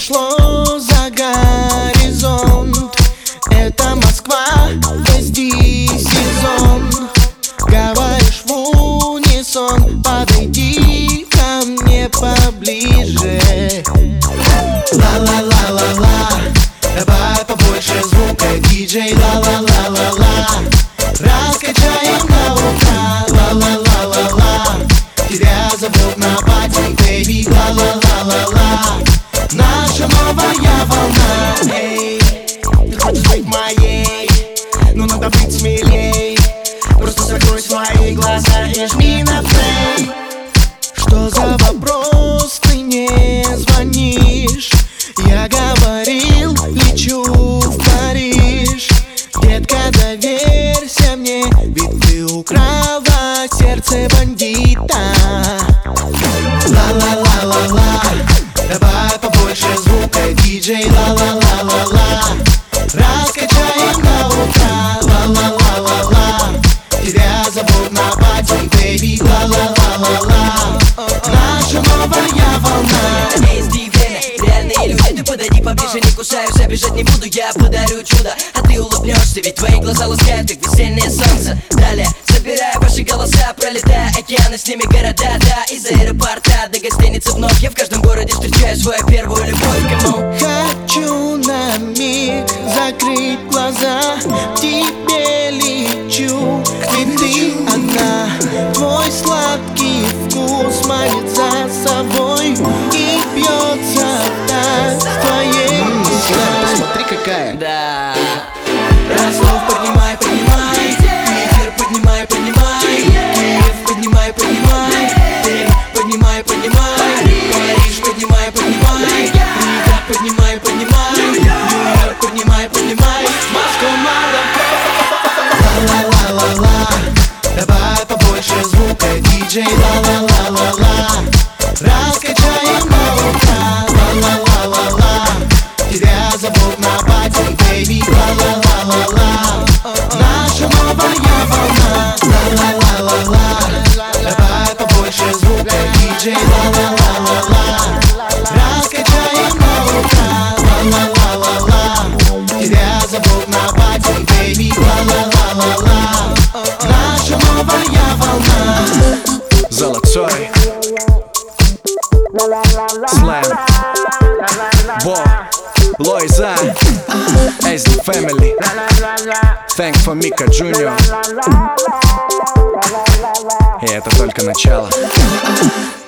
зашло за горизонт. Это Москва, дожди сезон. Говоришь в унисон, подойди ко мне поближе. Ла-ла-ла-ла-ла, добавь побольше звука, диджей. Ла-ла-ла-ла-ла, раскачаем до утра. Ла-ла-ла-ла-ла, тебя зовут на пати, бэйби. Ла-ла-ла-ла-ла, наша новая волна. Эй, ты хочешь быть моей, но надо быть смелей. Просто закрой свои глаза и жми на плей. Что за вопрос, ты не звонишь? Я говорил, лечу в Париж. Детка, доверься мне, ведь ты украла сердце бандита. Ла-ла-ла-ла-ла, добавь побольше звука, диджей. Ла-ла-ла-ла-ла, раскачаем до утра. Ла-ла-ла-ла-ла, тебя зовут на пати, бэйби. Ла-ла-ла-ла-ла, наша новая волна. Реальные люди, ты подойди поближе, не кусаюсь, обижать не буду, я подарю чудо. А ты улыбнешься, ведь твои глаза ласкают, как весеннее солнце. Далее, собирая ваши голоса, пролетая океаны, с ними города, да. Из аэропорта до гостиницы вновь я в каждом городе встречаю свою первую любовь. Кому? Хочу на миг закрыть глаза, к тебе лечу, ведь ты одна. Твой сладкий вкус манит за собой и бьется так в твоей душе. Посмотри, какая. Да. Ростов, поднимай, поднимай, Питер, поднимай, поднимай, Киев, поднимай, поднимай, Пермь, поднимай, поднимай, Париж, поднимай, поднимай, Рига, поднимай, поднимай, Нью-Йорк, поднимай, поднимай, Москва, ла-ла-ла-ла-ла, добавь побольше звука, диджей. Ла-ла-ла-ла-ла, раскачаем до утра. Ла-ла-ла-ла-ла, тебя зовут на пати, бэйби. Ла-ла-ла-ла-ла, наша новая волна. Ла-ла-ла-ла-ла, добавь побольше звука, диджей. Ла-ла-ла-ла-ла, раскачаем до утра. Ла-ла-ла-ла-ла, тебя зовут на пати, бэйби. Ла-ла-ла-ла-ла, наша новая волна. Золотой Слэм Бо Лойза SD Family Thank for Mika Junior. И это только начало.